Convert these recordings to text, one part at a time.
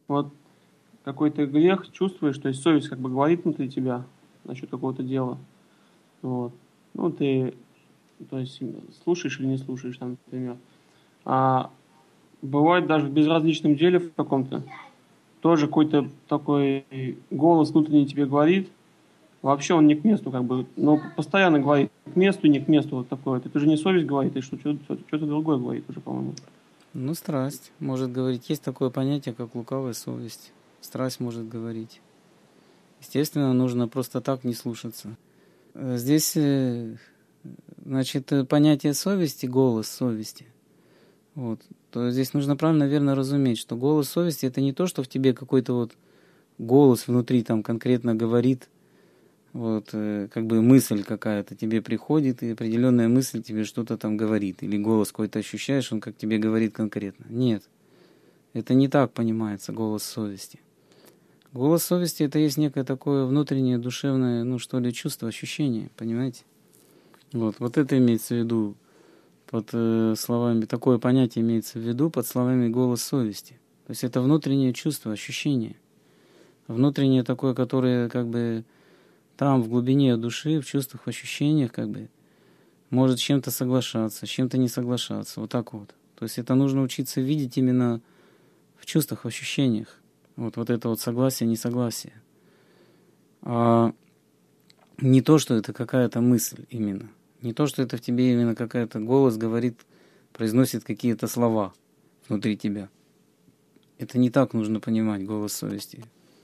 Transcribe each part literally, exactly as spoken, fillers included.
вот какой-то грех чувствуешь, то есть совесть как бы говорит внутри тебя насчет какого-то дела. Вот. Ну, ты, то есть, слушаешь или не слушаешь, там, например. А бывает даже в безразличном деле в каком-то, тоже какой-то такой голос внутренний тебе говорит, вообще он не к месту, как бы, но постоянно говорит к месту, не к месту, вот такое. Это же не совесть говорит, и что, что-то, что-то другое говорит уже, по-моему. Ну, страсть может говорить. Есть такое понятие, как лукавая совесть. Страсть может говорить. Естественно, нужно просто так не слушаться. Здесь, значит, понятие совести, голос совести. Вот. То здесь нужно правильно, верно разуметь, что голос совести — это не то, что в тебе какой-то вот голос внутри там конкретно говорит, вот, как бы мысль какая-то тебе приходит, и определенная мысль тебе что-то там говорит, или голос какой-то ощущаешь, он как тебе говорит конкретно. Нет, это не так понимается голос совести. Голос совести — это есть некое такое внутреннее душевное, ну что ли, чувство, ощущение, понимаете? Вот, вот это имеется в виду под э, словами, такое понятие имеется в виду под словами голос совести. То есть это внутреннее чувство, ощущение. Внутреннее такое, которое как бы там, в глубине души, в чувствах, в ощущениях, как бы, может с чем-то соглашаться, с чем-то не соглашаться. Вот так вот. То есть это нужно учиться видеть именно в чувствах, в ощущениях. Вот, вот это вот согласие, несогласие. А не то, что это какая-то мысль именно. Не то, что это в тебе именно какая-то голос говорит, произносит какие-то слова внутри тебя. Это не так нужно понимать голос совести.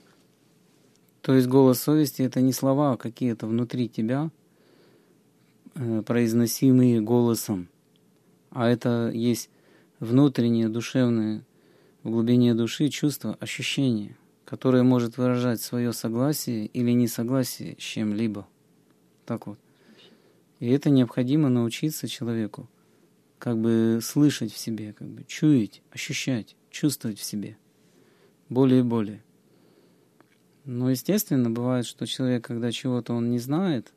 То есть голос совести — это не слова, а какие-то внутри тебя, э, произносимые голосом. А это есть внутреннее, душевное, в глубине души чувство, ощущение, которое может выражать свое согласие или несогласие с чем-либо. Так вот. И это необходимо научиться человеку как бы слышать в себе, как бы чуять, ощущать, чувствовать в себе более и более. Но, естественно, бывает, что человек, когда чего-то он не знает,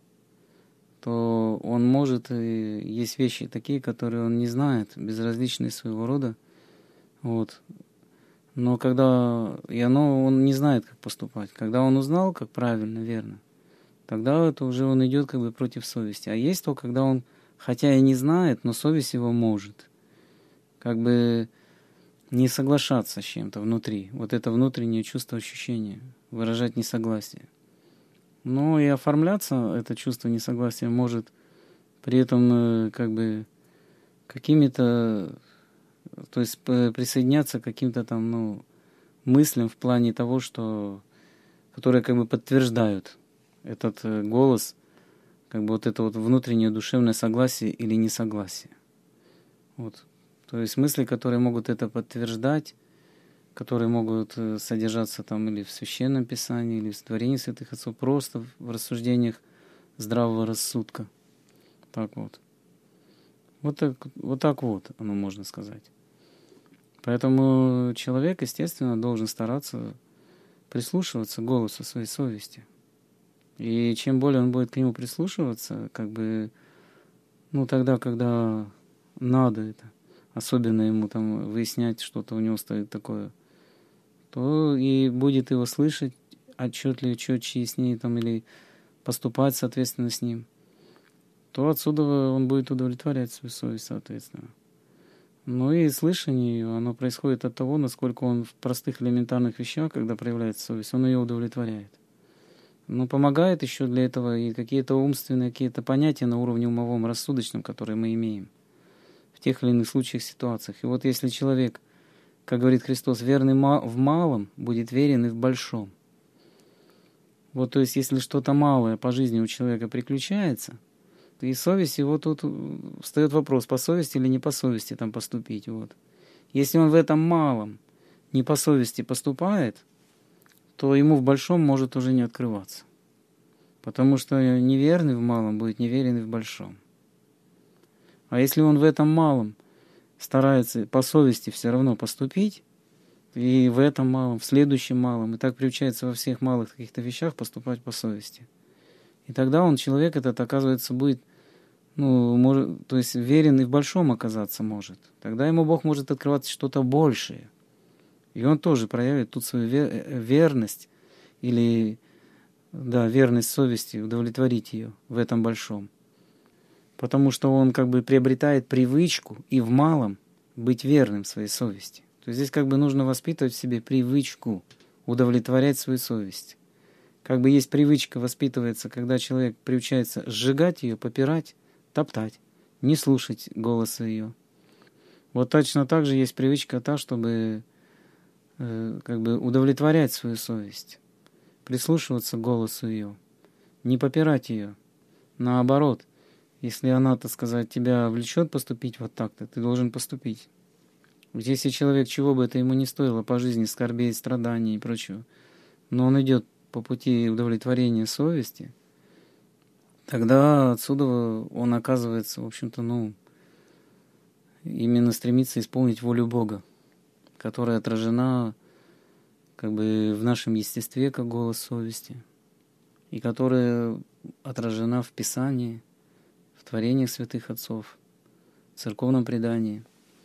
то он может, и есть вещи такие, которые он не знает, безразличные своего рода. Вот. Но когда, и оно, он не знает, как поступать. Когда он узнал, как правильно, верно, тогда это уже он идет как бы против совести. А есть то, когда он, хотя и не знает, но совесть его может как бы не соглашаться с чем-то внутри. Вот это внутреннее чувство, ощущения, выражать несогласие. Но и оформляться это чувство несогласия может при этом как бы какими-то, то есть присоединяться к каким-то там, ну, мыслям в плане того, что, которые как бы подтверждают этот голос, как бы вот это вот внутреннее душевное согласие или несогласие. Вот. То есть мысли, которые могут это подтверждать, которые могут содержаться там или в Священном Писании, или в творении святых отцов, просто в рассуждениях здравого рассудка. Так вот. Вот так вот, так вот оно можно сказать. Поэтому человек, естественно, должен стараться прислушиваться к голосу своей совести. И чем более он будет к нему прислушиваться, как бы, ну, тогда, когда надо это, особенно ему там выяснять что-то у него стоит такое, то и будет его слышать отчетливее, четче, яснее, там, или поступать, соответственно, с ним, то отсюда он будет удовлетворять свою совесть, соответственно. Ну и слышание ее, оно происходит от того, насколько он в простых элементарных вещах, когда проявляется совесть, он ее удовлетворяет. Но помогает еще для этого и какие-то умственные, какие-то понятия на уровне умовом, рассудочном, которые мы имеем в тех или иных случаях, ситуациях. И вот если человек, как говорит Христос, верный в малом, будет верен и в большом. Вот, то есть, если что-то малое по жизни у человека приключается, то и совесть его тут встает вопрос, по совести или не по совести там поступить. Вот. Если он в этом малом не по совести поступает, то ему в большом может уже не открываться. Потому что неверный в малом будет неверен и в большом. А если он в этом малом старается по совести все равно поступить, и в этом малом, в следующем малом, и так приучается во всех малых каких-то вещах поступать по совести. И тогда он, человек этот, оказывается, будет, ну, может, то есть верен и в большом оказаться может. Тогда ему Бог может открывать что-то большее. И он тоже проявит тут свою верность или, да, верность совести, удовлетворить ее в этом большом. Потому что он как бы приобретает привычку и в малом быть верным своей совести. То есть здесь как бы нужно воспитывать в себе привычку удовлетворять свою совесть. Как бы есть привычка, воспитывается, когда человек приучается сжигать ее, попирать, топтать, не слушать голоса ее. Вот точно так же есть привычка та, чтобы э, как бы удовлетворять свою совесть, прислушиваться к голосу ее, не попирать ее. Наоборот, если она, так сказать, тебя влечет поступить вот так-то, ты должен поступить. Ведь если человек, чего бы это ему не стоило по жизни, скорбей, страданий и прочего, но он идет по пути удовлетворения совести, тогда отсюда он оказывается, в общем-то, ну, именно стремится исполнить волю Бога, которая отражена как бы в нашем естестве, как голос совести, и которая отражена в Писании, в творениях святых отцов, в церковном предании.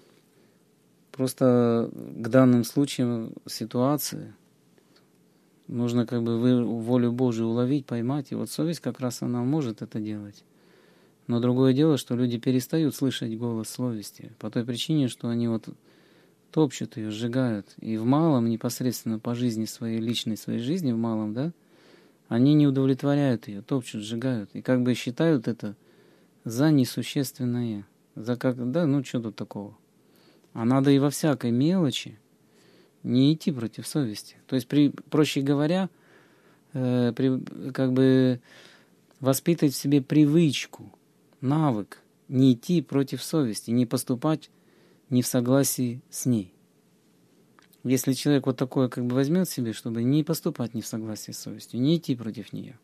Просто к данным случаям ситуации нужно как бы волю Божию уловить, поймать, и вот совесть как раз она может это делать. Но другое дело, что люди перестают слышать голос совести по той причине, что они вот топчут ее, сжигают. И в малом, непосредственно по жизни своей, личной своей жизни, в малом, да, они не удовлетворяют ее, топчут, сжигают. И как бы считают это за несущественное. За как, да, ну что тут такого? А надо и во всякой мелочи не идти против совести. То есть, при, проще говоря, э, при, как бы воспитывать в себе привычку, навык не идти против совести, не поступать не в согласии с ней. Если человек вот такое как бы возьмет себе, чтобы не поступать не в согласии с совестью, не идти против нее,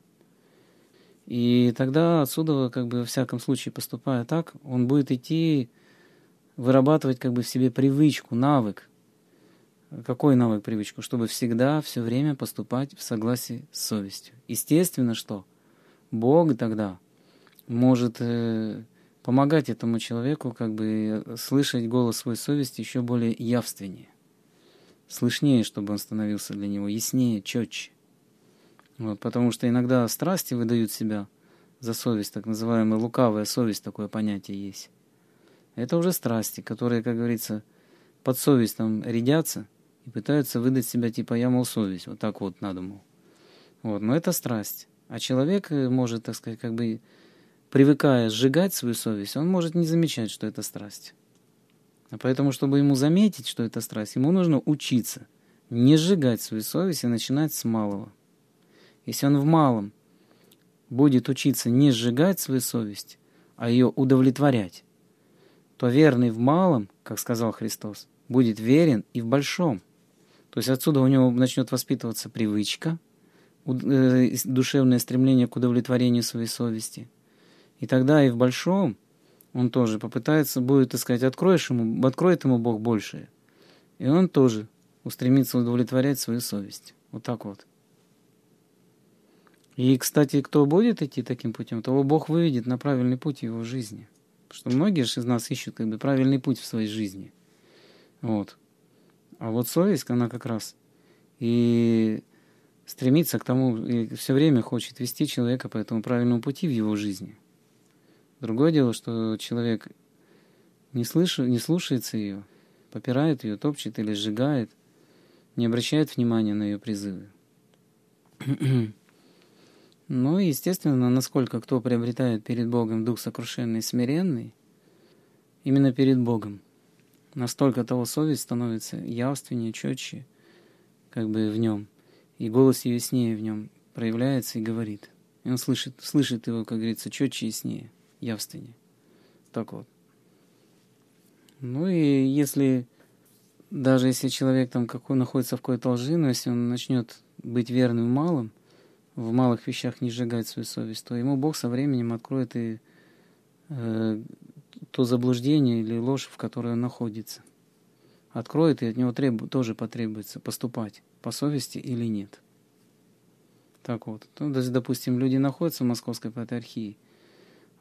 и тогда отсюда, как бы во всяком случае поступая так, он будет идти, вырабатывать как бы в себе привычку, навык. Какой навык, привычку? Чтобы всегда, все время поступать в согласии с совестью. Естественно, что Бог тогда может э, помогать этому человеку как бы слышать голос своей совести еще более явственнее, слышнее, чтобы он становился для него яснее, четче. Вот, потому что иногда страсти выдают себя за совесть, так называемая лукавая совесть, такое понятие есть. Это уже страсти, которые, как говорится, под совесть там рядятся и пытаются выдать себя типа «я, мол, совесть». Вот так вот надо, мол. Вот, но это страсть. А человек может, так сказать, как бы привыкая сжигать свою совесть, он может не замечать, что это страсть. А поэтому, чтобы ему заметить, что это страсть, ему нужно учиться не сжигать свою совесть и начинать с малого. Если он в малом будет учиться не сжигать свою совесть, а ее удовлетворять, то верный в малом, как сказал Христос, будет верен и в большом. То есть отсюда у него начнет воспитываться привычка, душевное стремление к удовлетворению своей совести. И тогда и в большом он тоже попытается, будет, так сказать, откроешь ему, откроет ему Бог большее. И он тоже устремится удовлетворять свою совесть. Вот так вот. И, кстати, кто будет идти таким путем, того Бог выведет на правильный путь в его жизни. Потому что многие же из нас ищут как бы правильный путь в своей жизни. Вот. А вот совесть, она как раз и стремится к тому, и все время хочет вести человека по этому правильному пути в его жизни. Другое дело, что человек не, слышит, не слушается ее, попирает ее, топчет или сжигает, не обращает внимания на ее призывы. Ну и, естественно, насколько кто приобретает перед Богом дух сокрушенный и смиренный, именно перед Богом, настолько того совесть становится явственнее, четче, как бы в нем, и голос ее яснее в нем проявляется и говорит. И он слышит, слышит его, как говорится, четче и яснее, явственнее. Так вот. Ну и если, даже если человек там какой, находится в какой-то лжи, но если он начнет быть верным в малом, в малых вещах не сжигать свою совесть, то ему Бог со временем откроет и э, то заблуждение или ложь, в которой он находится. Откроет, и от него требу, тоже потребуется поступать по совести или нет. Так вот. Ну, допустим, люди находятся в Московской патриархии,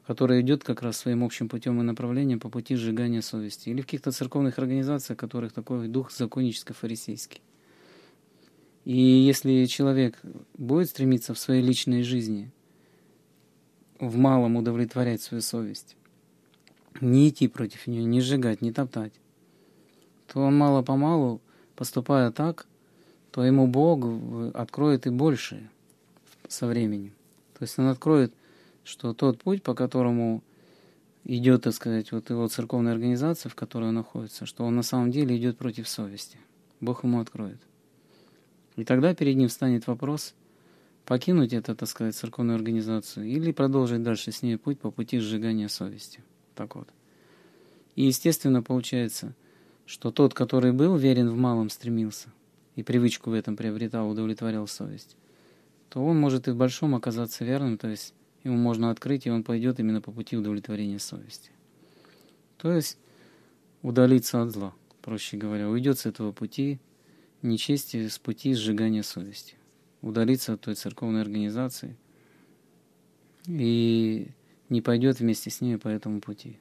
которая идет как раз своим общим путем и направлением по пути сжигания совести. Или в каких-то церковных организациях, в которых такой дух законническо-фарисейский. И если человек будет стремиться в своей личной жизни в малом удовлетворять свою совесть, не идти против нее, не сжигать, не топтать, то он мало-помалу, поступая так, то ему Бог откроет и большее со временем. То есть он откроет, что тот путь, по которому идет, так сказать, вот его церковная организация, в которой он находится, что он на самом деле идет против совести. Бог ему откроет. И тогда перед ним встанет вопрос, покинуть это, так сказать, церковную организацию или продолжить дальше с ней путь по пути сжигания совести. Так вот. И естественно получается, что тот, который был верен в малом, стремился, и привычку в этом приобретал, удовлетворял совесть, то он может и в большом оказаться верным, то есть ему можно открыть, и он пойдет именно по пути удовлетворения совести. То есть удалиться от зла, проще говоря, уйдет с этого пути нечестия, с пути сжигания совести, удалиться от той церковной организации и не пойдет вместе с ней по этому пути.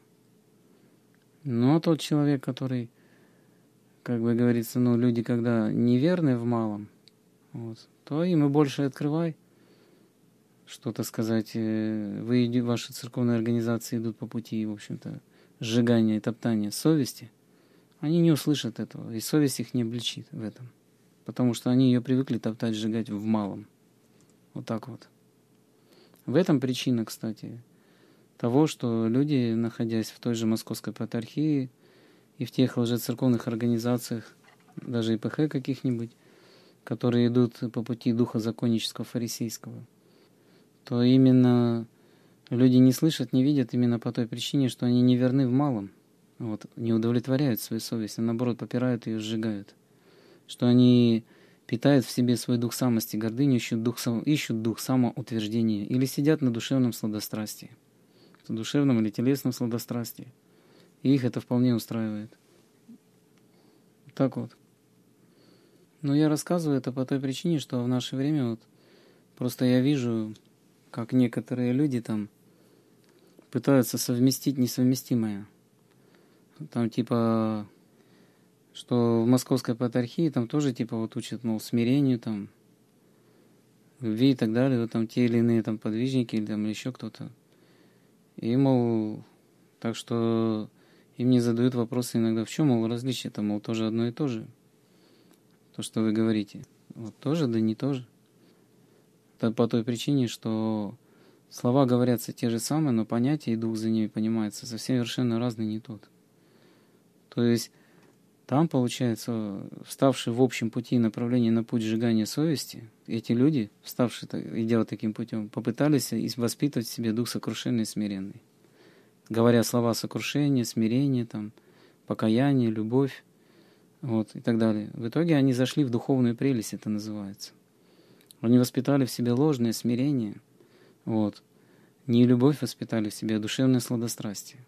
Но тот человек, который, как бы говорится, ну, люди, когда неверны в малом, вот, то им и больше открывай, что-то сказать, вы, ваши церковные организации идут по пути, в общем-то, сжигания и топтания совести, они не услышат этого, и совесть их не обличит в этом, потому что они ее привыкли топтать, сжигать в малом. Вот так вот. В этом причина, кстати, того, что люди, находясь в той же Московской Патриархии и в тех лжецерковных организациях, даже и ИПХ каких-нибудь, которые идут по пути духа законнического фарисейского, то именно люди не слышат, не видят именно по той причине, что они не верны в малом, вот, не удовлетворяют свою совесть, а наоборот попирают ее, сжигают. Что они питают в себе свой дух самости, гордыню, ищут дух, ищут дух самоутверждения или сидят на душевном сладострастии, душевном или телесном сладострастии. И их это вполне устраивает. Так вот. Но я рассказываю это по той причине, что в наше время вот просто я вижу, как некоторые люди там пытаются совместить несовместимое. Там типа, что в Московской Патриархии там тоже типа вот учат, мол, смирению, там, любви и так далее, вот там те или иные там подвижники или там еще кто-то. И, мол, так что им не задают вопросы иногда, в чем, мол, различие-то, мол, тоже одно и то же. То, что вы говорите. Вот тоже, да не то же. Это по той причине, что слова говорятся те же самые, но понятия и дух за ними понимается совсем совершенно разный, не тот. То есть там, получается, вставшие в общем пути и направлении на путь сжигания совести, эти люди, вставшие, идя вот таким путем, попытались воспитывать в себе дух сокрушенный и смиренный. Говоря слова сокрушения, смирения, там, покаяние, любовь, вот, и так далее. В итоге они зашли в духовную прелесть, это называется. Они воспитали в себе ложное смирение, вот, не любовь воспитали в себе, а душевное сладострастие.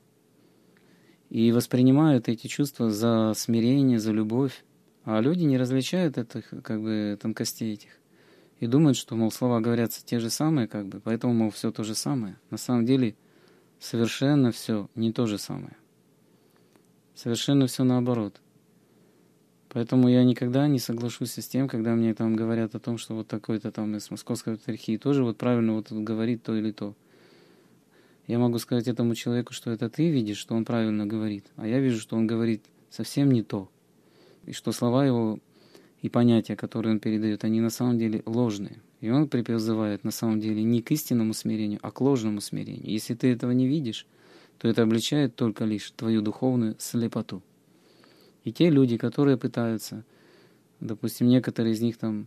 И воспринимают эти чувства за смирение, за любовь. А люди не различают этих, как бы, тонкостей этих. И думают, что, мол, слова говорятся те же самые, как бы, поэтому, мол, все то же самое. На самом деле, совершенно все не то же самое. Совершенно все наоборот. Поэтому я никогда не соглашусь с тем, когда мне там говорят о том, что вот такой-то там из Московской Патриархии тоже вот правильно вот говорит то или то. Я могу сказать этому человеку, что это ты видишь, что он правильно говорит, а я вижу, что он говорит совсем не то. И что слова его и понятия, которые он передает, они на самом деле ложные. И он призывает на самом деле не к истинному смирению, а к ложному смирению. Если ты этого не видишь, то это обличает только лишь твою духовную слепоту. И те люди, которые пытаются, допустим, некоторые из них там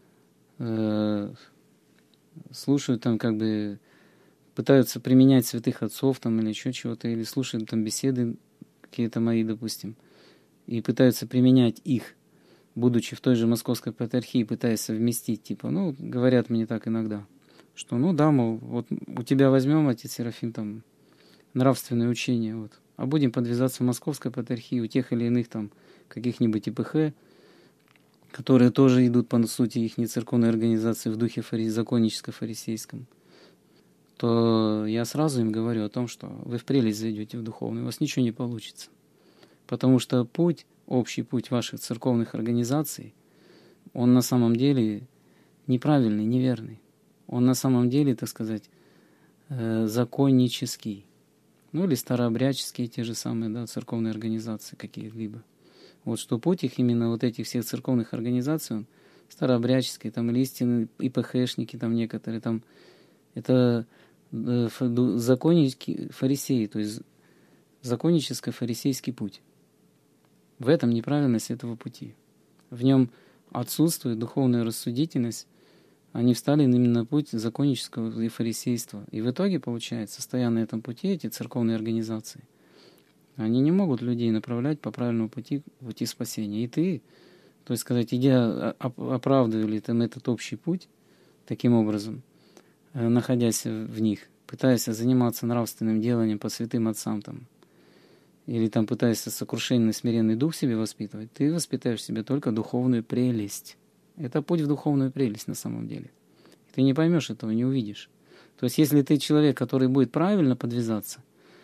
э, слушают там как бы, пытаются применять святых отцов там или еще чего-то, или слушают там беседы какие-то мои, допустим, и пытаются применять их, будучи в той же Московской Патриархии, пытаясь совместить, типа, ну, говорят мне так иногда, что, ну да, мол, вот у тебя возьмем, отец Серафим, там, нравственное учение, вот, а будем подвязаться в Московской Патриархии у тех или иных там каких-нибудь ИПХ, которые тоже идут по сути их церковной организации в духе фари... законническо-фарисейском, то я сразу им говорю о том, что вы в прелесть зайдете в духовную, у вас ничего не получится. Потому что путь, общий путь ваших церковных организаций, он на самом деле неправильный, неверный. Он на самом деле, так сказать, законнический. Ну или старообрядческие те же самые, да, церковные организации какие-либо. Вот что путь их именно вот этих всех церковных организаций, он старообрядческие, там или истинные ИПХшники, там некоторые, там это законнические фарисеи, то есть законническо-фарисейский путь. В этом неправильность этого пути. В нем отсутствует духовная рассудительность. Они встали именно на путь законнического и фарисейства. И в итоге, получается, стоя на этом пути, эти церковные организации, они не могут людей направлять по правильному пути, пути спасения. И ты, то есть сказать, идя, оправдывали там этот общий путь, таким образом, находясь в них, пытаясь заниматься нравственным деланием по святым отцам, там, или там пытаясь сокрушенный, смиренный дух себе воспитывать, ты воспитаешь в себе только духовную прелесть. Это путь в духовную прелесть на самом деле. Ты не поймешь этого, не увидишь. То есть, если ты человек, который будет правильно подвязаться,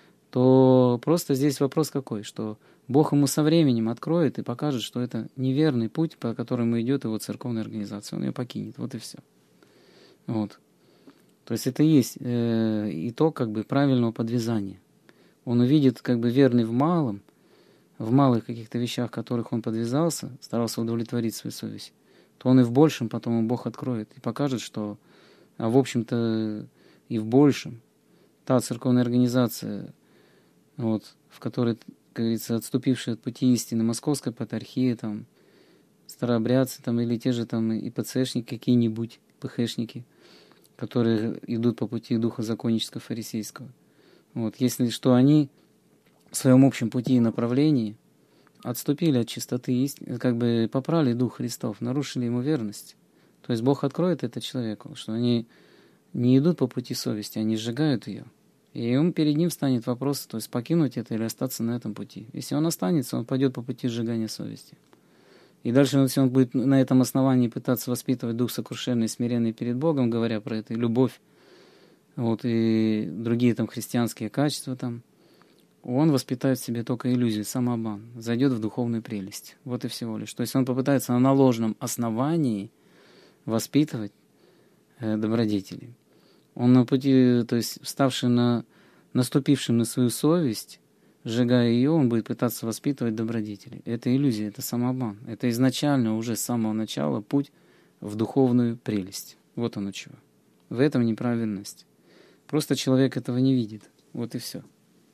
то просто здесь вопрос какой, что Бог ему со временем откроет и покажет, что это неверный путь, по которому идет его церковная организация. Он ее покинет. Вот и все. Вот. То есть, это и есть э, итог как бы правильного подвязания. Он увидит как бы верный в малом, в малых каких-то вещах, в которых он подвязался, старался удовлетворить свою совесть, то он и в большем потом ему Бог откроет и покажет, что, а в общем-то, и в большем та церковная организация, вот, в которой, как говорится, отступившая от пути истины Московская патриархия, там, старообрядцы, там, или те же там ИПЦшники какие-нибудь, ПХшники, которые идут по пути духа законнического фарисейского. Вот, если что, они в своем общем пути и направлении отступили от чистоты истины, как бы попрали дух Христов, нарушили ему верность. То есть Бог откроет это человеку, что они не идут по пути совести, они сжигают ее. И он, перед ним встанет вопрос, то есть покинуть это или остаться на этом пути. Если он останется, он пойдет по пути сжигания совести. И дальше, если он будет на этом основании пытаться воспитывать дух сокрушенный, смиренный перед Богом, говоря про это, и любовь, вот, и другие там христианские качества там, он воспитает в себе только иллюзию, самообман, зайдет в духовную прелесть. Вот и всего лишь. То есть он попытается на ложном основании воспитывать э, добродетели. Он на пути, то есть вставший на, наступивший на свою совесть, сжигая ее, он будет пытаться воспитывать добродетели. Это иллюзия, это самообман. Это изначально уже с самого начала путь в духовную прелесть. Вот оно чего. В этом неправильность. Просто человек этого не видит. Вот и все.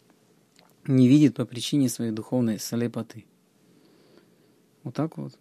Не видит по причине своей духовной слепоты. Вот так вот.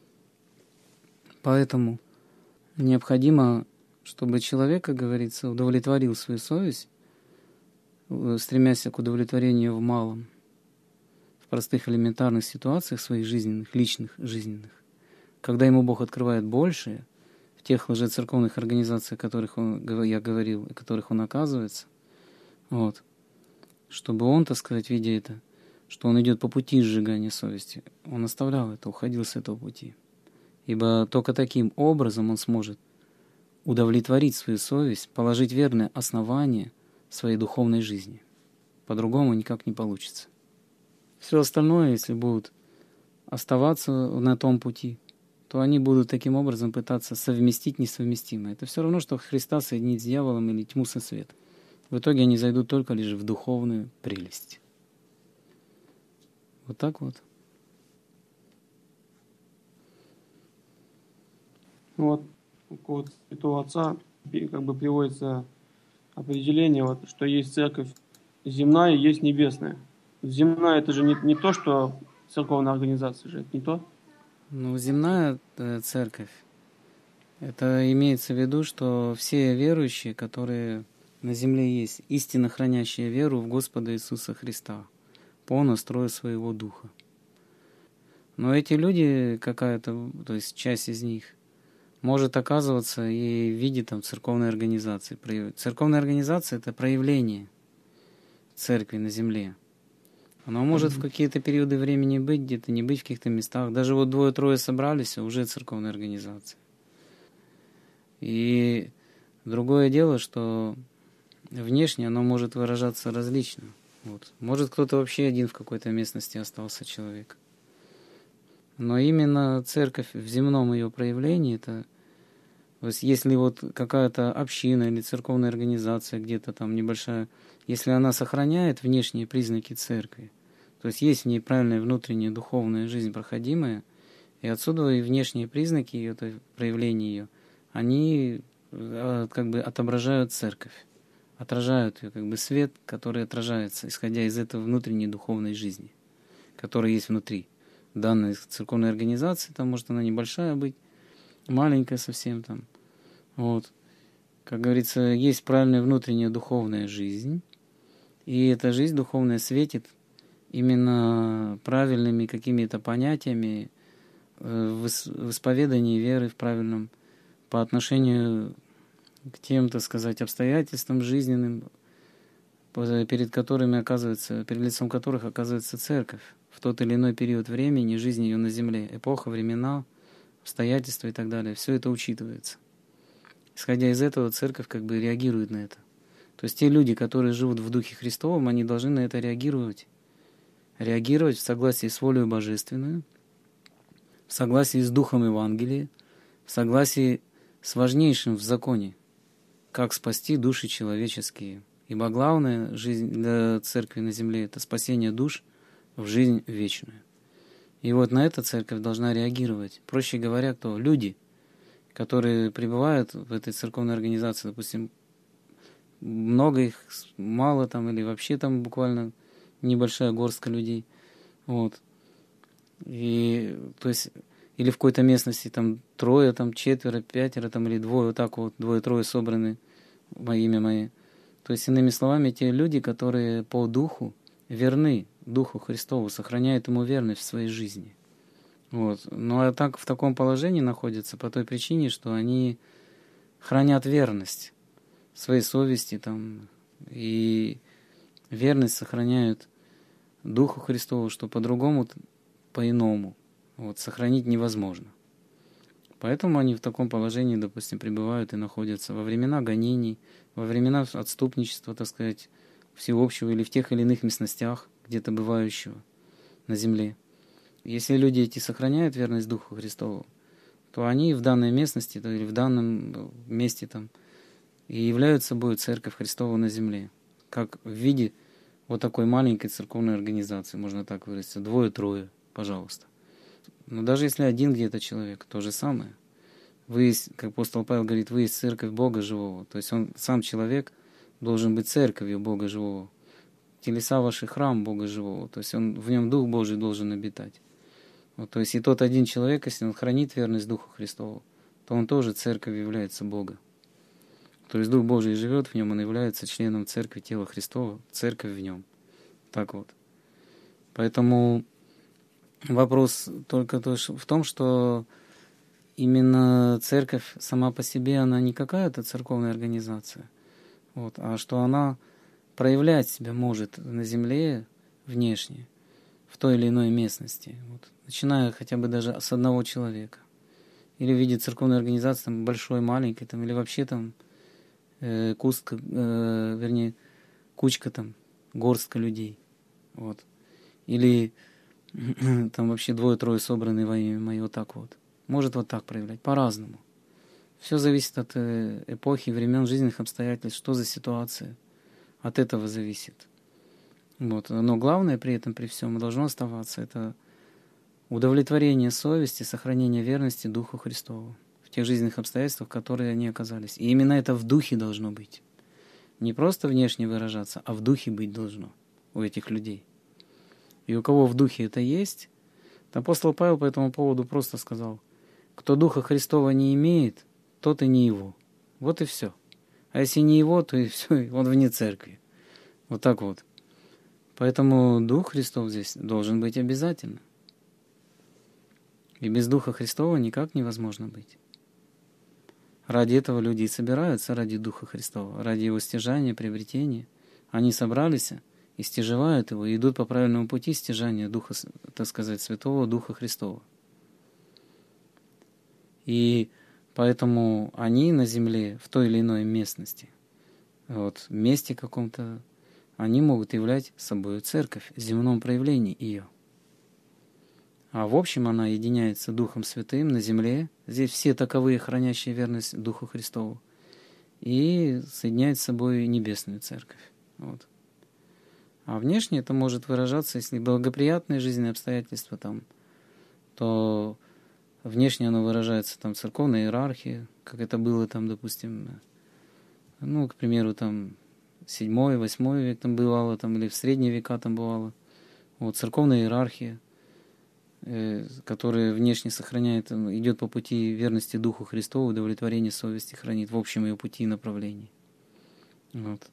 Поэтому необходимо, чтобы человек, как говорится, удовлетворил свою совесть, стремясь к удовлетворению в малом, в простых элементарных ситуациях своих жизненных, личных жизненных. Когда ему Бог открывает большее, в тех лжецерковных организациях, о которых он, я говорил, о которых он оказывается, вот, чтобы он, так сказать, видя это, что он идет по пути сжигания совести, он оставлял это, уходил с этого пути. Ибо только таким образом он сможет удовлетворить свою совесть, положить верное основание своей духовной жизни. По-другому никак не получится. Все остальное, если будут оставаться на том пути, то они будут таким образом пытаться совместить несовместимое. Это все равно, что Христа соединить с дьяволом или тьму со светом. В итоге они зайдут только лишь в духовную прелесть. Вот так вот. Вот у святого отца как бы приводится определение, вот, что есть церковь земная и есть небесная. Земная — это же не, не то, что церковная организация же, это не то. Ну, земная церковь, это имеется в виду, что все верующие, которые на земле есть, истинно хранящие веру в Господа Иисуса Христа, по настрою своего духа. Но эти люди, какая-то, то есть часть из них, может оказываться и в виде там, церковной организации. Церковная организация — это проявление церкви на земле. Оно может mm-hmm. в какие-то периоды времени быть, где-то не быть в каких-то местах. Даже вот двое-трое собрались, а уже церковная организация. И другое дело, что внешне оно может выражаться различно. Вот. Может, кто-то вообще один в какой-то местности остался человек. Но именно церковь в земном ее проявлении, это, то есть если вот какая-то община или церковная организация где-то там небольшая, если она сохраняет внешние признаки церкви, то есть есть в ней правильная внутренняя духовная жизнь проходимая, и отсюда и внешние признаки ее, то есть проявления ее, они как бы отображают церковь, отражают ее, как бы свет, который отражается, исходя из этой внутренней духовной жизни, которая есть внутри данной церковной организации. Там может она небольшая быть, маленькая совсем там. Вот. Как говорится, есть правильная внутренняя духовная жизнь, и эта жизнь духовная светит именно правильными какими-то понятиями в исповедании веры в правильном по отношению к тем, так сказать, обстоятельствам жизненным, перед которыми оказывается, перед лицом которых оказывается церковь в тот или иной период времени, жизни ее на земле, эпоха, времена, обстоятельства и так далее. Все это учитывается. Исходя из этого, церковь как бы реагирует на это. То есть те люди, которые живут в Духе Христовом, они должны на это реагировать. Реагировать в согласии с волей Божественной, в согласии с Духом Евангелия, в согласии с важнейшим в законе, как спасти души человеческие. Ибо главная жизнь для церкви на земле – это спасение душ в жизнь вечную. И вот на это церковь должна реагировать. Проще говоря, кто? Люди, которые пребывают в этой церковной организации, допустим, много их, мало там, или вообще там буквально небольшая горстка людей. Вот. И, то есть, или в какой-то местности там трое, там четверо, пятеро, там, или двое, вот так вот, двое-трое собраны во имя мое. То есть, иными словами, те люди, которые по духу верны Духу Христову, сохраняют Ему верность в своей жизни. Вот. Ну, а так в таком положении находятся по той причине, что они хранят верность своей совести там, и верность сохраняют Духу Христову, что по-другому, по-иному вот, сохранить невозможно. Поэтому они в таком положении, допустим, пребывают и находятся во времена гонений, во времена отступничества, так сказать, всеобщего или в тех или иных местностях, где-то бывающего на земле. Если люди эти сохраняют верность Духу Христову, то они в данной местности то или в данном месте там и являются собой Церковь Христову на земле, как в виде вот такой маленькой церковной организации, можно так выразиться, двое-трое, пожалуйста. Но даже если один где-то человек, то же самое. Вы есть, как апостол Павел говорит, вы есть церковь Бога живого. То есть он, сам человек, должен быть церковью Бога живого. Телеса ваши храм Бога живого. То есть он, в нем Дух Божий должен обитать. Вот, то есть и тот один человек, если он хранит верность Духу Христову, то он тоже церковью является Бога. То есть Дух Божий живет в нем, он является членом церкви, тела Христова, церковь в нем. Так вот. Поэтому вопрос только в том, что именно церковь сама по себе, она не какая-то церковная организация, вот, а что она проявлять себя может на земле внешне, в той или иной местности, вот, начиная хотя бы даже с одного человека. Или в виде церковной организации, там, большой, маленькой, там, или вообще там э, кустка, э, вернее, кучка там, горстка людей. Вот. Или там вообще двое-трое собранные во имя мое, вот так вот. Может вот так проявлять, по-разному. Все зависит от э, эпохи, времен, жизненных обстоятельств, что за ситуация. От этого зависит. Вот. Но главное при этом, при всем, должно оставаться это удовлетворение совести, сохранение верности Духу Христову в тех жизненных обстоятельствах, в которые они оказались. И именно это в духе должно быть. Не просто внешне выражаться, а в духе быть должно у этих людей. И у кого в духе это есть, апостол Павел по этому поводу просто сказал: кто Духа Христова не имеет, тот и не его. Вот и все. А если не его, то и все, он вне церкви. Вот так вот. Поэтому Дух Христов здесь должен быть обязательно. И без Духа Христова никак невозможно быть. Ради этого люди и собираются, ради Духа Христова, ради его стяжания, приобретения. Они собрались и стяжевают его, и идут по правильному пути стяжания Духа, так сказать, Святого Духа Христова. И поэтому они на земле, в той или иной местности, вот, месте каком-то, они могут являть собой церковь в земном проявлении ее. А в общем она единяется Духом Святым на земле. Здесь все таковые, хранящие верность Духу Христову. И соединяет с собой небесную церковь. Вот. А внешне это может выражаться, если благоприятные жизненные обстоятельства, там, то внешне оно выражается там, в церковной иерархии, как это было, там, допустим, ну, к примеру, там, седьмой, восьмой век там бывало, там, или в средние века там бывало. Вот, церковная иерархия, э, которая внешне сохраняет, идет по пути верности Духу Христову, удовлетворение совести хранит в общем ее пути и направлении. Вот.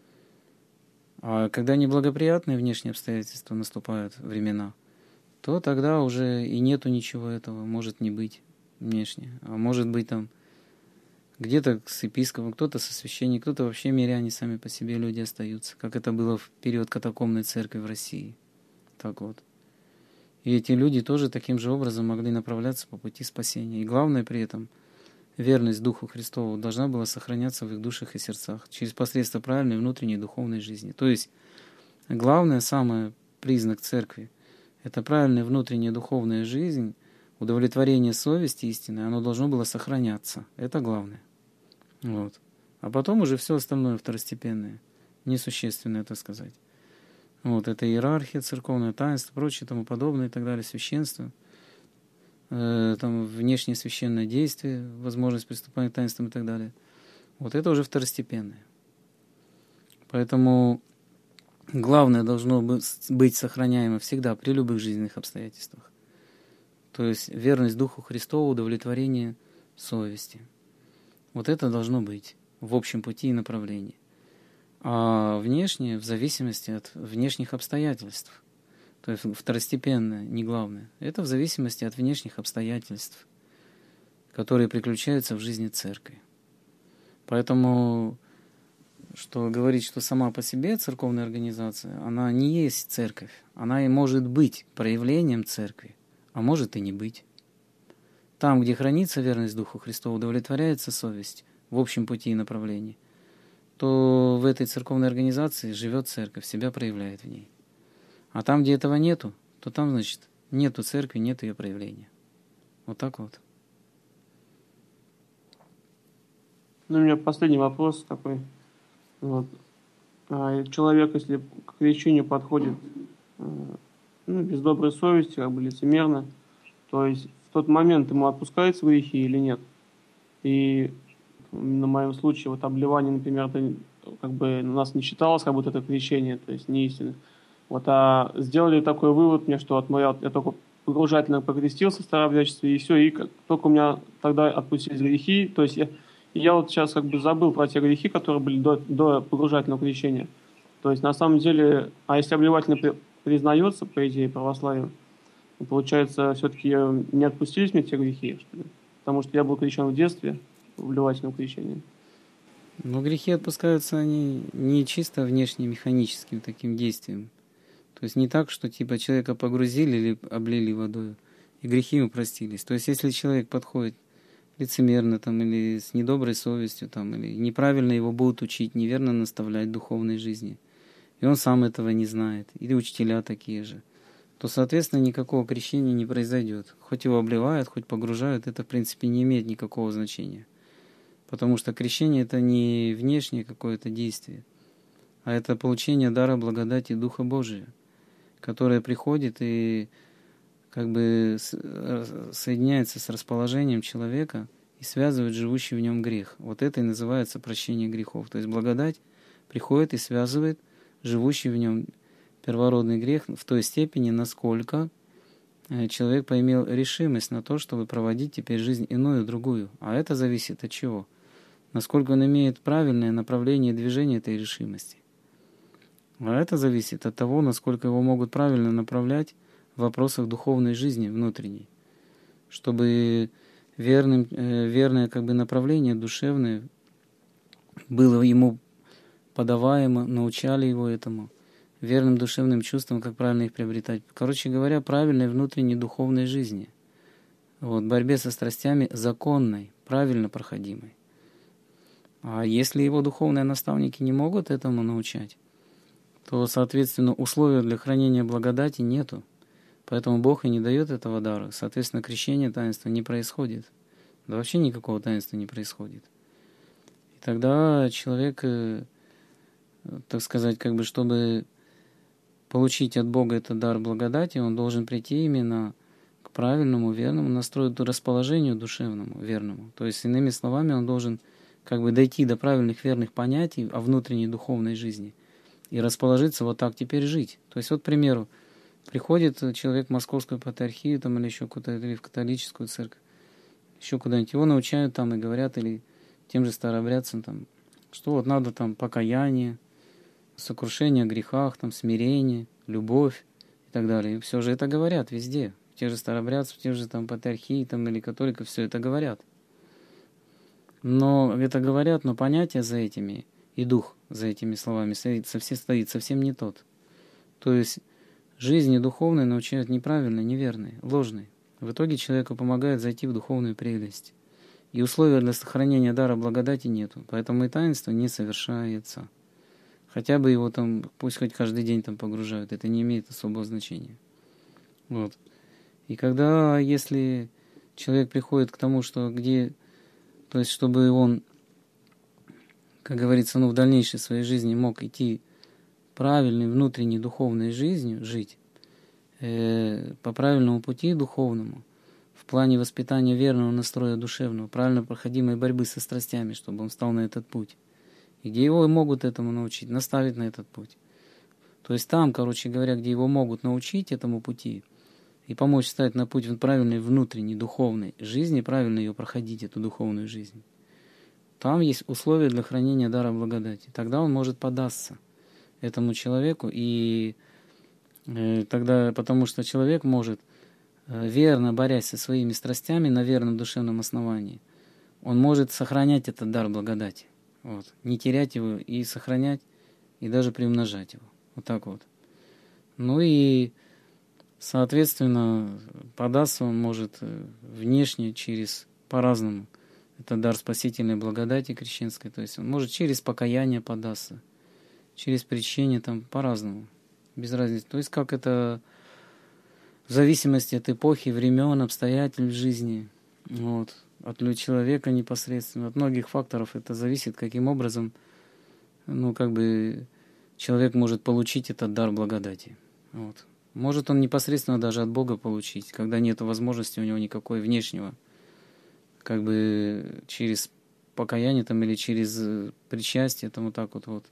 А когда неблагоприятные внешние обстоятельства наступают, времена, то тогда уже и нету ничего этого, может не быть внешне. А может быть там где-то с епископом, кто-то со священником, кто-то вообще миряне сами по себе люди остаются, как это было в период катакомной церкви в России. Так вот. И эти люди тоже таким же образом могли направляться по пути спасения. И главное при этом, верность Духу Христову должна была сохраняться в их душах и сердцах через посредство правильной внутренней духовной жизни. То есть главное, самый признак церкви — это правильная внутренняя духовная жизнь, удовлетворение совести истинной, оно должно было сохраняться. Это главное. Вот. А потом уже все остальное второстепенное, несущественное, так сказать. Вот, это иерархия, церковное таинство, прочее, тому подобное и так далее, священство. Там внешнее священное действие, возможность приступания к таинствам и так далее. Вот это уже второстепенное. Поэтому главное должно быть сохраняемо всегда при любых жизненных обстоятельствах. То есть верность Духу Христову, удовлетворение совести. Вот это должно быть в общем пути и направлении. А внешнее в зависимости от внешних обстоятельств. То есть второстепенное, не главное. Это в зависимости от внешних обстоятельств, которые приключаются в жизни церкви. Поэтому, что говорить, что сама по себе церковная организация, она не есть церковь. Она и может быть проявлением церкви, а может и не быть. Там, где хранится верность Духу Христову, удовлетворяется совесть в общем пути и направлении, то в этой церковной организации живет церковь, себя проявляет в ней. А там, где этого нету, то там, значит, нету церкви, нет ее проявления. Вот так вот. Ну, у меня последний вопрос такой. Вот. А человек, если к крещению подходит ну, без доброй совести, как бы лицемерно, то есть в тот момент ему отпускаются грехи или нет? И на моем случае вот обливание, например, это как бы у нас не считалось, как будто это крещение, то есть не истина. Вот, а сделали такой вывод мне, что от моя, я только погружательно покрестился в старообрядчестве, и все, и как, только у меня тогда отпустились грехи, то есть я, я вот сейчас как бы забыл про те грехи, которые были до, до погружательного крещения. То есть на самом деле, а если обливательно при, признается, по идее, православием, получается, все-таки не отпустились мне те грехи, что ли? Потому что я был крещен в детстве, в обливательном крещении. Но грехи отпускаются они не чисто внешне механическим таким действием. То есть не так, что типа человека погрузили или облили водой, и грехи ему простились. То есть если человек подходит лицемерно там, или с недоброй совестью, там, или неправильно его будут учить, неверно наставлять в духовной жизни, и он сам этого не знает, или учителя такие же, то, соответственно, никакого крещения не произойдет. Хоть его обливают, хоть погружают, это, в принципе, не имеет никакого значения. Потому что крещение – это не внешнее какое-то действие, а это получение дара благодати Духа Божия, которое приходит и как бы соединяется с расположением человека и связывает живущий в нем грех. Вот это и называется прощение грехов. То есть благодать приходит и связывает живущий в нем первородный грех в той степени, насколько человек поимел решимость на то, чтобы проводить теперь жизнь иную, другую. А это зависит от чего? Насколько он имеет правильное направление движения этой решимости. А это зависит от того, насколько его могут правильно направлять в вопросах духовной жизни внутренней, чтобы верным, э, верное как бы направление душевное было ему подаваемо, научали его этому, верным душевным чувствам, как правильно их приобретать. Короче говоря, правильной внутренней духовной жизни. Вот, борьбе со страстями законной, правильно проходимой. А если его духовные наставники не могут этому научать, то, соответственно, условия для хранения благодати нету. Поэтому Бог и не дает этого дара. Соответственно, крещение таинства не происходит. Да вообще никакого таинства не происходит. И тогда человек, так сказать, как бы, чтобы получить от Бога этот дар благодати, он должен прийти именно к правильному, верному настрою, расположению душевному, верному. То есть, иными словами, он должен как бы дойти до правильных, верных понятий о внутренней духовной жизни и расположиться вот так теперь жить. То есть, вот, к примеру, приходит человек в Московскую патриархию там, или еще куда-то, или в католическую церковь, еще куда-нибудь, его научают там и говорят, или тем же старообрядцам, там, что вот надо там покаяние, сокрушение о грехах, там, смирение, любовь и так далее. И все же это говорят везде. В тех же старообрядцев, в тех же там патриархии там, или католиков все это говорят. Но это говорят, но понятие за этими и дух за этими словами стоит, совсем, стоит совсем не тот. То есть жизни духовной научают неправильной, неверной, ложной. В итоге человеку помогает зайти в духовную прелесть. И условия для сохранения дара благодати нету. Поэтому и таинство не совершается. Хотя бы его там, пусть хоть каждый день там погружают, это не имеет особого значения. Вот. И когда, если человек приходит к тому, что где, то есть чтобы он, как говорится, ну в дальнейшей своей жизни мог идти правильной внутренней духовной жизнью, жить э, по правильному пути духовному, в плане воспитания верного настроя душевного, правильно проходимой борьбы со страстями, чтобы он стал на этот путь. И где его могут этому научить, наставить на этот путь. То есть там, короче говоря, где его могут научить этому пути и помочь стать на путь правильной внутренней духовной жизни, правильно ее проходить, эту духовную жизнь. Там есть условия для хранения дара благодати. Тогда он может поддаться этому человеку, и э, тогда, потому что человек может, э, верно борясь со своими страстями на верном душевном основании, он может сохранять этот дар благодати. Вот. Не терять его и сохранять, и даже приумножать его. Вот так вот. Ну и, соответственно, податься он может внешне через, по-разному. Это дар спасительной благодати крещенской. То есть он может через покаяние податься, через причение, там, по-разному. Без разницы. То есть как это в зависимости от эпохи, времен, обстоятельств жизни. Вот. От человека непосредственно, от многих факторов это зависит, каким образом, ну, как бы, человек может получить этот дар благодати. Вот. Может он непосредственно даже от Бога получить, когда нет возможности у него никакой внешнего, как бы, через покаяние там, или через причастие, там, вот так вот, вот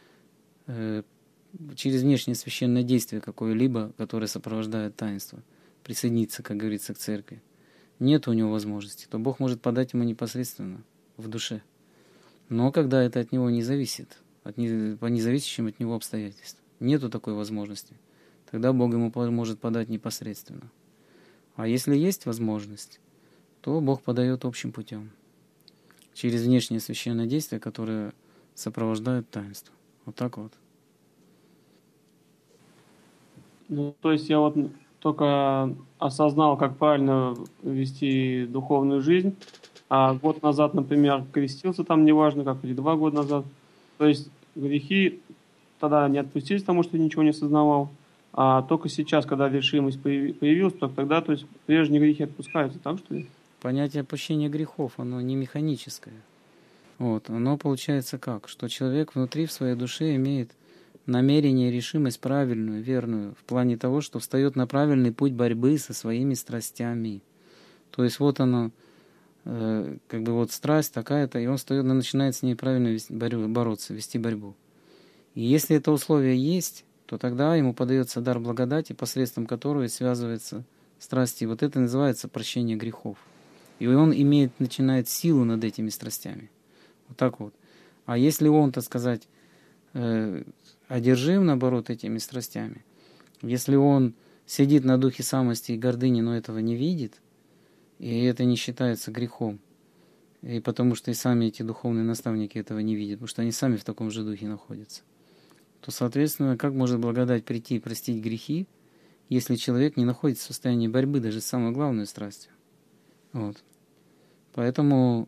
э, через внешнее священное действие какое-либо, которое сопровождает таинство, присоединиться, как говорится, к церкви. Нет у него возможности, то Бог может подать ему непосредственно в душе. Но когда это от него не зависит, от не, по независящим от него обстоятельствам, нету такой возможности, тогда Бог ему может подать непосредственно. А если есть возможность, то Бог подает общим путем, через внешнее священное действие, которое сопровождает таинство. Вот так вот. Ну, то есть я вот только осознал, как правильно вести духовную жизнь. А год назад, например, крестился там, неважно как, или два года назад. То есть грехи тогда не отпустились, потому что ничего не осознавал. А только сейчас, когда решимость появилась, только тогда, то есть прежние грехи отпускаются, так что ли? Понятие отпущения грехов, оно не механическое. Вот, оно получается как? Что человек внутри в своей душе имеет намерение, решимость правильную, верную, в плане того, что встает на правильный путь борьбы со своими страстями. То есть вот оно, э, как бы вот страсть такая-то, и он встает, он начинает с ней правильно вести, борю, бороться, вести борьбу. И если это условие есть, то тогда ему подается дар благодати, посредством которого связывается страсти. Вот это называется прощение грехов. И он имеет, начинает силу над этими страстями. Вот так вот. А если он, так сказать, э, одержим, наоборот, этими страстями, если он сидит на духе самости и гордыни, но этого не видит, и это не считается грехом, и потому что и сами эти духовные наставники этого не видят, потому что они сами в таком же духе находятся, то, соответственно, как может благодать прийти и простить грехи, если человек не находится в состоянии борьбы даже с самой главной страстью? Вот. Поэтому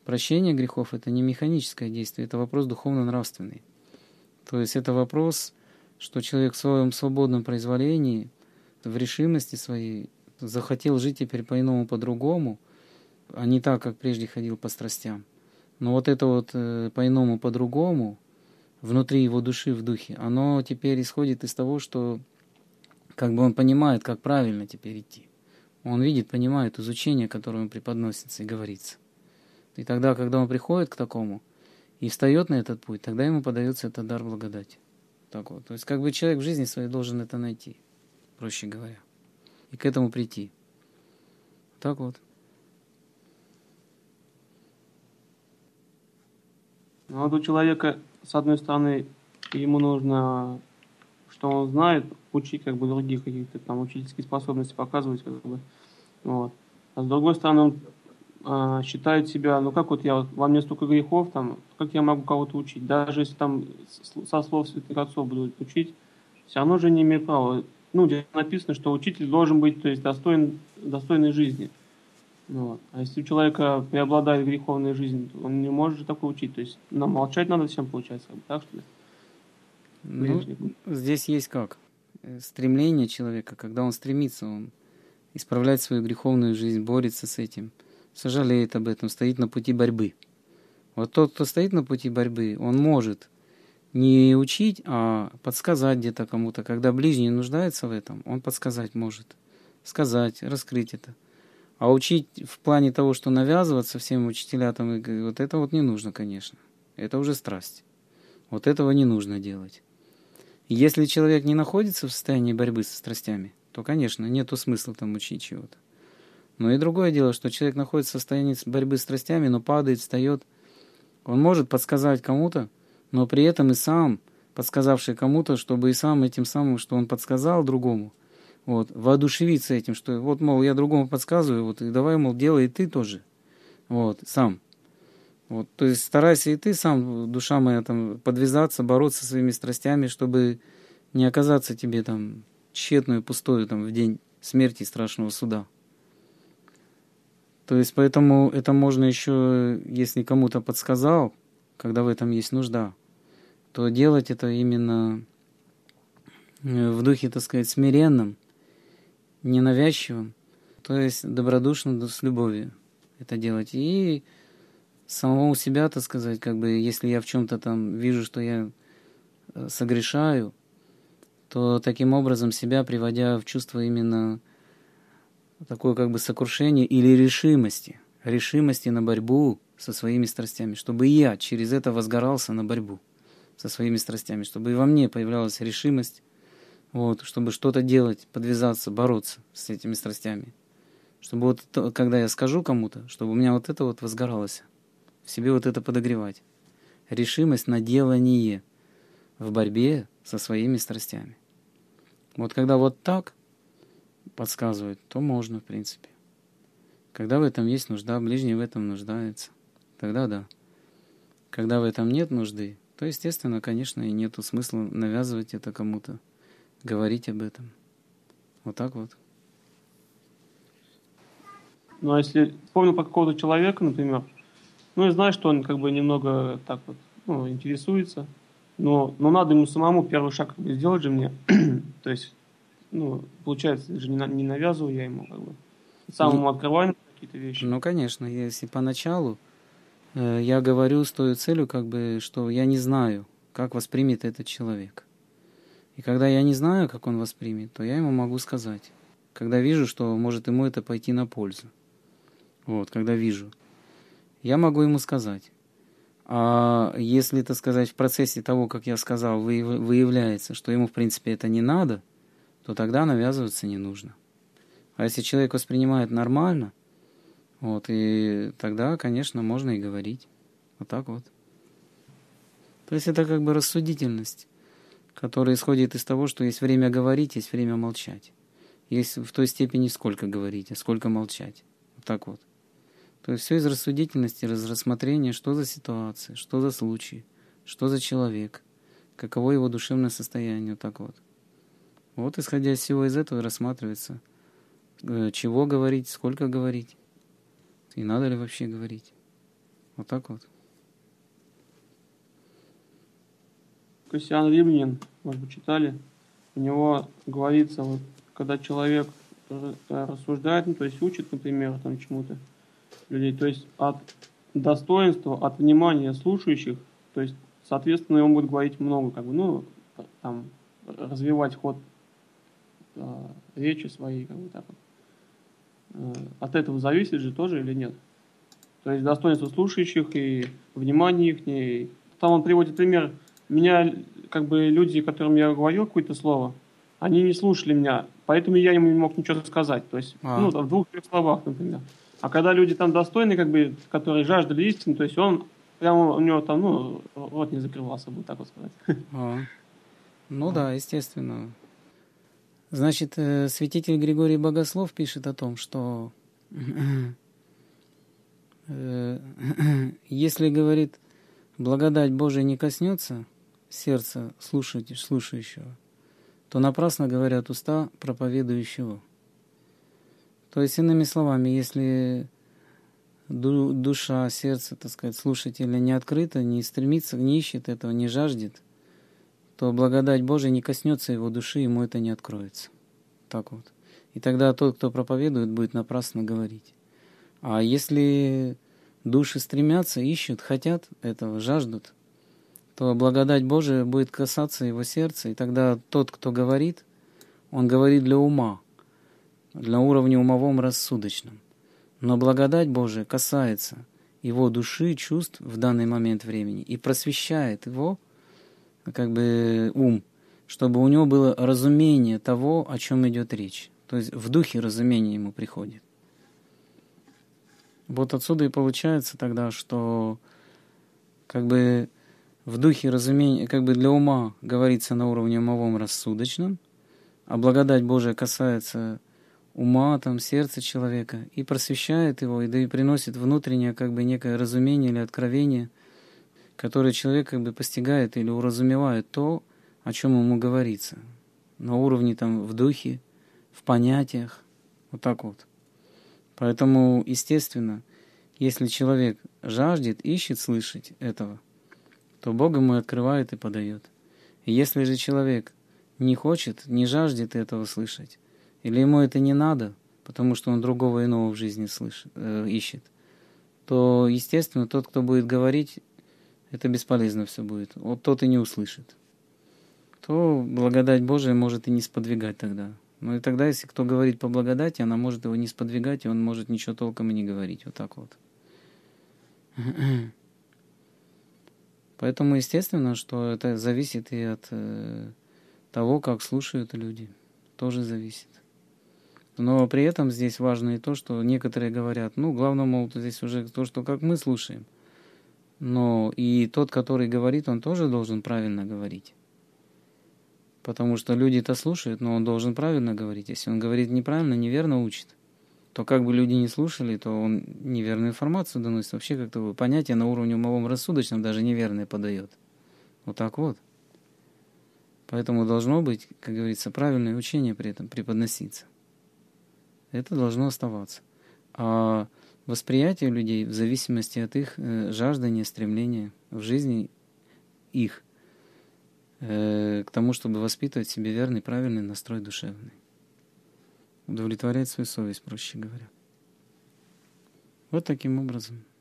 Прощение грехов — это не механическое действие, это вопрос духовно-нравственный. То есть это вопрос, что человек в своем свободном произволении, в решимости своей захотел жить теперь по-иному, по-другому, а не так, как прежде ходил по страстям. Но вот это вот э, по-иному, по-другому, внутри его души, в духе, оно теперь исходит из того, что как бы он понимает, как правильно теперь идти. Он видит, понимает изучение, которое ему преподносится и говорится. И тогда, когда он приходит к такому и встает на этот путь, тогда ему подается этот дар благодати. Так вот. То есть как бы человек в жизни своей должен это найти, проще говоря, и к этому прийти. Так вот. Ну, вот у человека, с одной стороны, ему нужно, что он знает, учить как бы других каких-то там учительские способности показывать, как бы. Вот. А с другой стороны, он а, считает себя, ну как вот я, вот, во мне столько грехов, там, как я могу кого-то учить? Даже если там со слов святых отцов будут учить, все равно же не имею права. Ну, где написано, что учитель должен быть, то есть, достоин, достойной жизни. Вот. А если у человека преобладает греховная жизнь, то он не может же такое учить. То есть нам молчать надо всем, получается, так что ли? Ну, здесь есть как? Стремление человека, когда он стремится, он исправлять свою греховную жизнь, борется с этим, сожалеет об этом, стоит на пути борьбы. Вот тот, кто стоит на пути борьбы, он может не учить, а подсказать где-то кому-то. Когда ближний нуждается в этом, он подсказать может. Сказать, раскрыть это. А учить в плане того, что навязываться всем учителям, вот это вот не нужно, конечно. Это уже страсть. Вот этого не нужно делать. Если человек не находится в состоянии борьбы со страстями, то, конечно, нету смысла там учить чего-то. Но и другое дело, что человек находится в состоянии борьбы с страстями, но падает, встает. Он может подсказать кому-то, но при этом и сам, подсказавший кому-то, чтобы и сам этим самым, что он подсказал другому, вот, воодушевиться этим, что вот, мол, я другому подсказываю, вот, и давай, мол, делай и ты тоже, вот, сам. Вот, то есть старайся и ты сам, душа моя, там, подвязаться, бороться со своими страстями, чтобы не оказаться тебе там тщетную, пустую там в день смерти и страшного суда. То есть поэтому это можно еще, если кому-то подсказал, когда в этом есть нужда, то делать это именно в духе, так сказать, смиренном, ненавязчивым, то есть добродушно, с любовью это делать. И самому себя, так сказать, как бы, если я в чем-то там вижу, что я согрешаю, то таким образом себя приводя в чувство именно такое как бы сокрушение или решимости, решимости на борьбу со своими страстями, чтобы и я через это возгорался на борьбу со своими страстями, чтобы и во мне появлялась решимость, вот, чтобы что-то делать, подвязаться, бороться с этими страстями. Чтобы вот, то, когда я скажу кому-то, чтобы у меня вот это вот возгоралось, в себе вот это подогревать. Решимость на делание в борьбе со своими страстями. Вот когда вот так подсказывают, то можно, в принципе. Когда в этом есть нужда, ближний в этом нуждается, тогда да. Когда в этом нет нужды, то, естественно, конечно, и нету смысла навязывать это кому-то, говорить об этом. Вот так вот. Ну, а если вспомнил по какого-то человека, например, ну, и знаешь, что он как бы немного так вот, ну, интересуется, но, но надо ему самому первый шаг как бы сделать же мне. То есть, ну, получается, же не, на- не навязываю я ему, как бы. Сам ему открываю какие-то вещи. Ну, конечно, если поначалу э, я говорю с той целью, как бы, что я не знаю, как воспримет этот человек. И когда я не знаю, как он воспримет, то я ему могу сказать. Когда вижу, что может ему это пойти на пользу. Вот, когда вижу. Я могу ему сказать. А если, так сказать, в процессе того, как я сказал, выявляется, что ему, в принципе, это не надо, то тогда навязываться не нужно. А если человек воспринимает нормально, вот, и тогда, конечно, можно и говорить. Вот так вот. То есть это как бы рассудительность, которая исходит из того, что есть время говорить, есть время молчать. Есть в той степени сколько говорить, а сколько молчать. Вот так вот. То есть все из рассудительности, из рассмотрения, что за ситуация, что за случай, что за человек, каково его душевное состояние, вот так вот. Вот, исходя из всего из этого, рассматривается, чего говорить, сколько говорить, и надо ли вообще говорить. Вот так вот. Кассиан Римлянин, может быть, читали, у него говорится, вот, когда человек рассуждает, ну, то есть учит, например, там чему-то людей, то есть от достоинства, от внимания слушающих, то есть, соответственно, он будет говорить много, как бы, ну, там, развивать ход э, речи своей, как бы так вот. Э, от этого зависит же тоже или нет? То есть достоинство слушающих и внимание их. И там он приводит пример. Меня, как бы, люди, которым я говорил какое-то слово, они не слушали меня, поэтому я им не мог ничего сказать. То есть, А. ну, в двух-трех словах, например. А когда люди там достойные, как бы, которые жаждали истины, то есть он, прямо у него там, ну, рот не закрывался, бы так вот сказать. А. Ну да, естественно. Значит, святитель Григорий Богослов пишет о том, что если, говорит, благодать Божия не коснется сердца слушающего, то напрасно говорят уста проповедующего. То есть, иными словами, если душа, сердце, так сказать, слушателя не открыто, не стремится, не ищет этого, не жаждет, то благодать Божия не коснется его души, ему это не откроется. Так вот. И тогда тот, кто проповедует, будет напрасно говорить. А если души стремятся, ищут, хотят этого, жаждут, то благодать Божия будет касаться его сердца, и тогда тот, кто говорит, он говорит для ума, для уровня умовом рассудочном. Но благодать Божия касается его души, чувств в данный момент времени и просвещает его, как бы, ум, чтобы у него было разумение того, о чем идет речь. То есть в духе разумение ему приходит. Вот отсюда и получается тогда, что как бы в духе разумения, как бы для ума говорится на уровне умовом рассудочном, а благодать Божия касается ума, там, сердца человека и просвещает его, и да и приносит внутреннее как бы некое разумение или откровение, которое человек как бы постигает или уразумевает то, о чем ему говорится, на уровне там в духе, в понятиях, вот так вот. Поэтому, естественно, если человек жаждет, ищет слышать этого, то Бог ему открывает и подает. И если же человек не хочет, не жаждет этого слышать, или ему это не надо, потому что он другого иного в жизни слышит, э, ищет, то, естественно, тот, кто будет говорить, это бесполезно все будет. Вот тот и не услышит. То благодать Божия может и не сподвигать тогда. Ну и тогда, если кто говорит по благодати, она может его не сподвигать, и он может ничего толком и не говорить. Вот так вот. Поэтому, естественно, что это зависит и от э, того, как слушают люди. Тоже зависит. Но при этом здесь важно и то, что некоторые говорят, ну, главное, мол, здесь уже то, что как мы слушаем. Но и тот, который говорит, он тоже должен правильно говорить. Потому что люди-то слушают, но он должен правильно говорить. Если он говорит неправильно, неверно учит, то как бы люди не слушали, то он неверную информацию доносит. Вообще как-то понятие на уровне умовом рассудочном даже неверное подает. Вот так вот. Поэтому должно быть, как говорится, правильное учение при этом преподноситься. Это должно оставаться. А восприятие людей в зависимости от их э, жаждания, стремления в жизни их э, к тому, чтобы воспитывать в себе верный, правильный настрой душевный. Удовлетворять свою совесть, проще говоря. Вот таким образом.